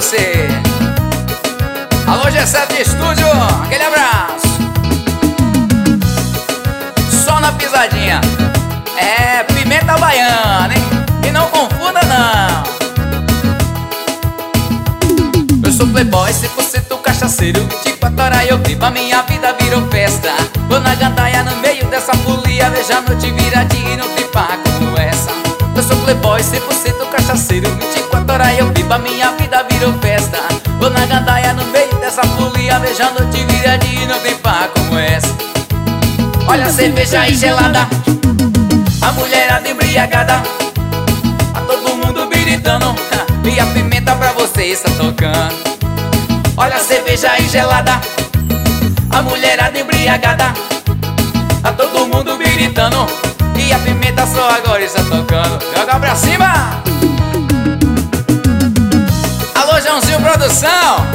você. Alô, G7 Estúdio, aquele abraço. Só na pisadinha. É pimenta baiana, hein? E não confunda não. Eu sou playboy, 100% cachaceiro, 24 horas eu vivo, a minha vida virou festa. Vou na gandaia no meio dessa folia, vejo a noite viradinha e não tem farra como essa. Eu sou playboy, 100% cachaceiro, 24 horas eu vivo, a minha vida virou festa. Vou na gandaia no meio dessa folia, vejo a noite viradinha e não tem farra como essa. Olha a cerveja aí gelada, a mulherada embriagada, a todo mundo gritando, e a pimenta pra você está tocando. Olha a cerveja aí gelada, a mulherada embriagada, a todo mundo gritando, e a pimenta só agora está tocando. Joga pra cima! Alô, Joãozinho Produção!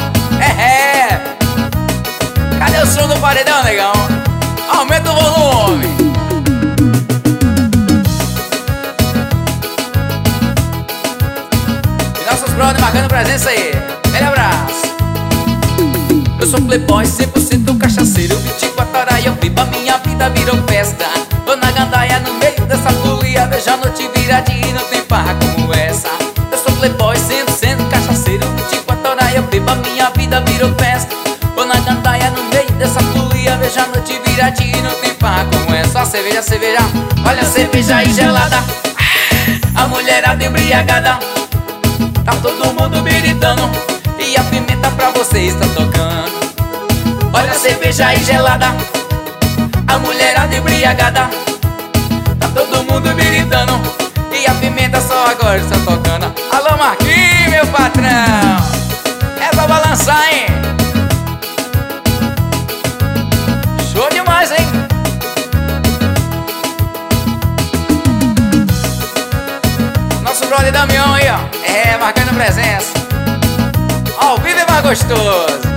Cadê o som do paredão, negão? Aumenta o volume! E nossos brothers marcando presença aí. Aquele abraço. Eu sou playboy, 100% cachaceiro, 24 horas eu vivo, a minha vida virou festa. Tô na gandaia no meio dessa folia, vejo a noite viradinha e não tem farra como essa. Eu sou playboy, 100% cachaceiro, 24 horas eu vivo, a minha vida virou festa. Tô na gandaia no meio dessa folia, vejo a noite viradinha e não tem farra como essa. Só cerveja, cerveja, olha a cerveja aí gelada, a mulherada embriagada, tá todo mundo gritando, e a pimenta pra você está tocando. Olha a cerveja aí gelada, a mulherada embriagada, tá todo mundo gritando, e a pimenta só agora está tocando. Alô, Marquinhos, meu patrão, é pra balançar, hein? Show demais, hein? Nosso brother Damião aí, ó, marcando presença. Ao vivo é mais gostoso.